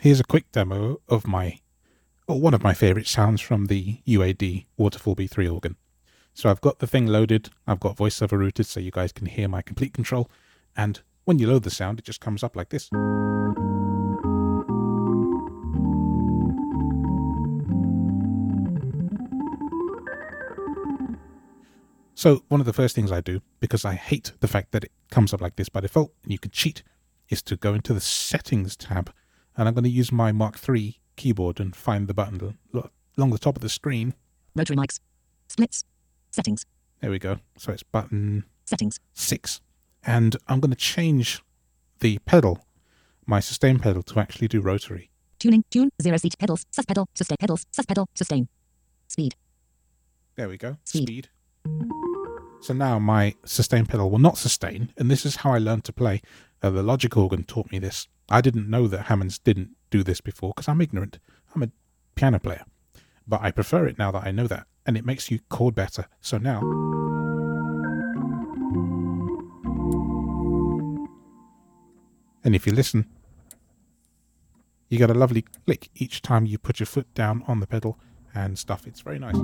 Here's a quick demo of one of my favorite sounds from the UAD Waterfall B3 organ. So I've got the thing loaded, I've got voiceover routed so you guys can hear my complete control, and when you load the sound it just comes up like this. So one of the first things I do, because I hate the fact that it comes up like this by default and you can cheat, is to go into the settings tab, and I'm going to use my Mark III keyboard and find the button along the top of the screen. Rotary mics. Splits. Settings. There we go. So it's button Settings. 6. And I'm going to change the pedal, my sustain pedal, to actually do rotary. Tuning. Tune. 0 seat. Pedals. Sus pedal. Sustain. Pedals. Sus pedal. Sustain. Speed. There we go. Speed. So now my sustain pedal will not sustain, and this is how I learned to play. The Logic organ taught me this. I didn't know that Hammonds didn't do this before because I'm ignorant. I'm a piano player. But I prefer it now that I know that, and it makes you chord better. So now, and if you listen, you get a lovely click each time you put your foot down on the pedal and stuff. It's very nice.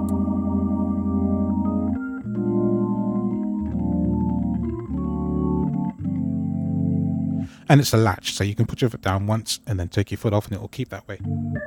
And it's a latch, so you can put your foot down once and then take your foot off and it will keep that way.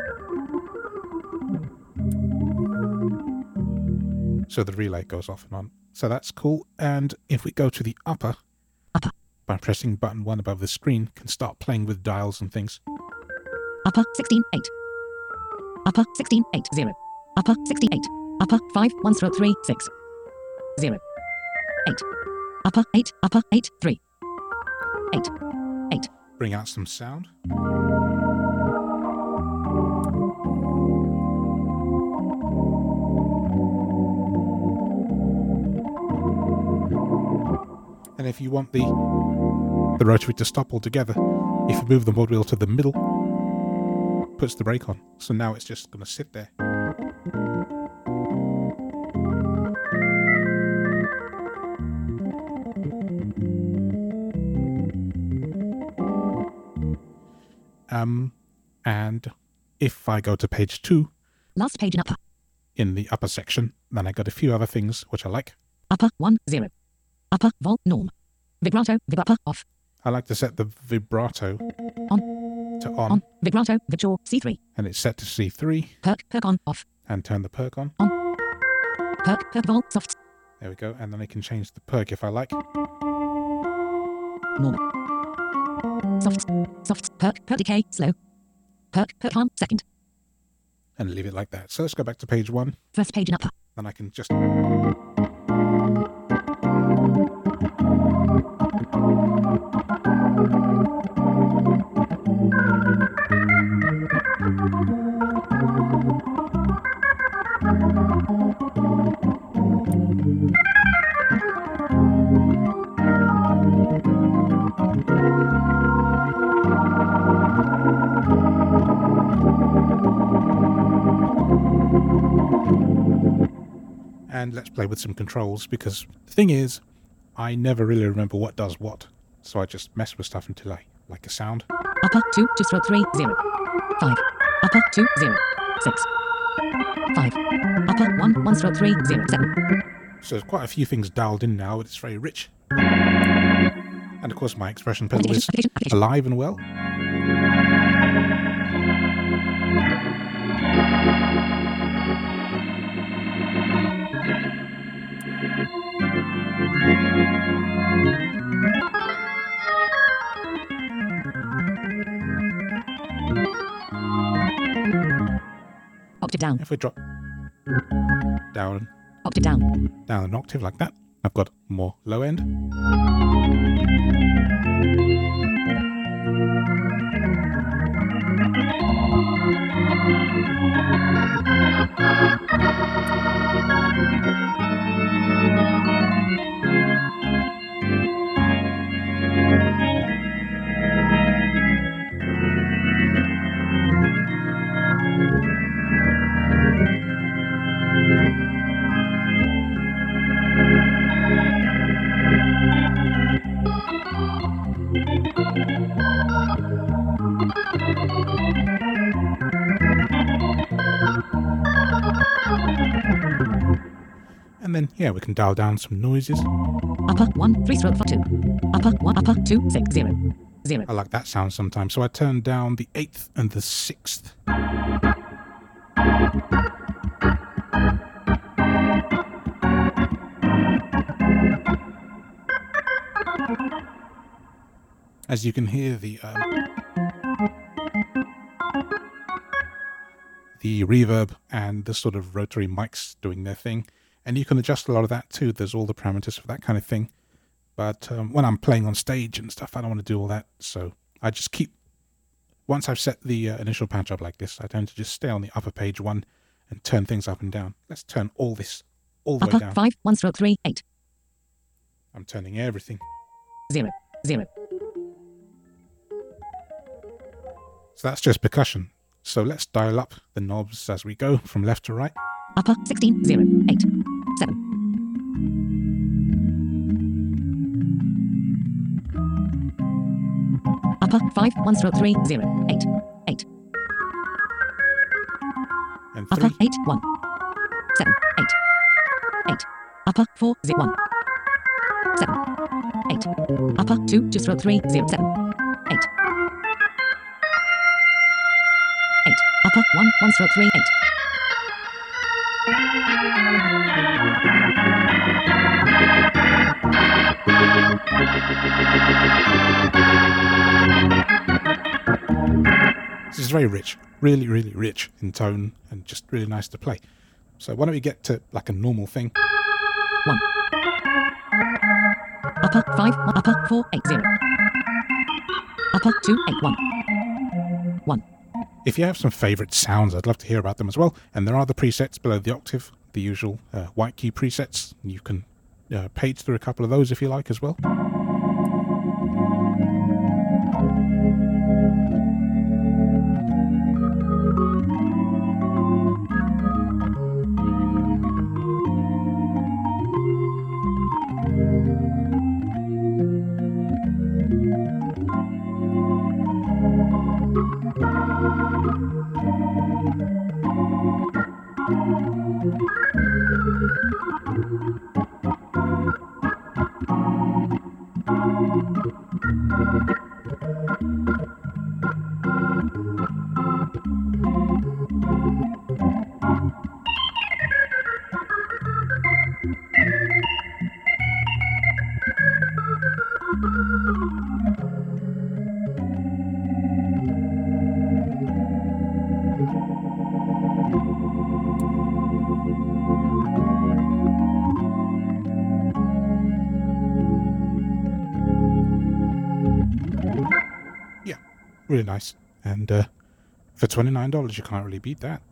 So the relay goes off and on. So that's cool. And if we go to the upper, by pressing button 1 above the screen, can start playing with dials and things. Upper 16 8. Upper 16 8 0. Upper 68. Upper 5 1 3 6 0 8. Upper 8. Upper 8 3 8 8. Bring out some sound. And if you want the rotary to stop altogether, if you move the mod wheel to the middle, puts the brake on. So now it's just going to sit there. And if I go to page 2, last page in upper, in the upper section, then I got a few other things which I like. Upper 1 0. Upper vol norm. Vibrato vib upper off. I like to set the vibrato On. to on. On. Vibrato vibjaw C3. And it's set to C3. Perk on off. And turn the perk on. On. Perk vol soft. There we go. And then I can change the perk if I like. Normal. Soft perk decay slow. Perk harm second. And leave it like that. So let's go back to page 1. First page in upper. Then I can just and let's play with some controls, because the thing is, I never really remember what does what, so I just mess with stuff until I like a sound. Upper 2 3 0 5. Upper 2 0 6 5. Upper 1 1 3 0 7. So there's quite a few things dialed in now, it's very rich. And of course my expression pedal is alive and well. Octave down. If we drop down, Octave down. down an octave like that, I've got more low end. then, yeah, we can dial down some noises. Upper 1 3 stroke 2. Upper 1 upper 2 6 0 0. I like that sound sometimes, so I turn down the 8th and the 6th. As you can hear, the reverb and the sort of rotary mics doing their thing, and you can adjust a lot of that too. There's all the parameters for that kind of thing. But when I'm playing on stage and stuff, I don't want to do all that, so I just keep, once I've set the initial patch up like this, I tend to just stay on the upper page 1 and turn things up and down. Let's turn all this all the way down. Upper 5 1 stroke 3 8 I'm turning everything. 0 0. So that's just percussion. So let's dial up the knobs as we go from left to right. Upper 16 0 8 7. Upper 5 1 stroke 3 0 8 8. And Upper 3. 8 1 7 8 8. Upper 4 0 1 7 8. Upper 2 2 stroke 3 0 7 8 8. Upper 1 1 stroke 3 8. This is very rich, really, really rich in tone and just really nice to play. So why don't we get to like a normal thing? 1. Upper 5 upper 4 8 0. Upper 2 8 1 1. If you have some favourite sounds, I'd love to hear about them as well. And there are the presets below the octave, the usual white key presets. You can page through a couple of those if you like as well. Really nice, and for $29 you can't really beat that.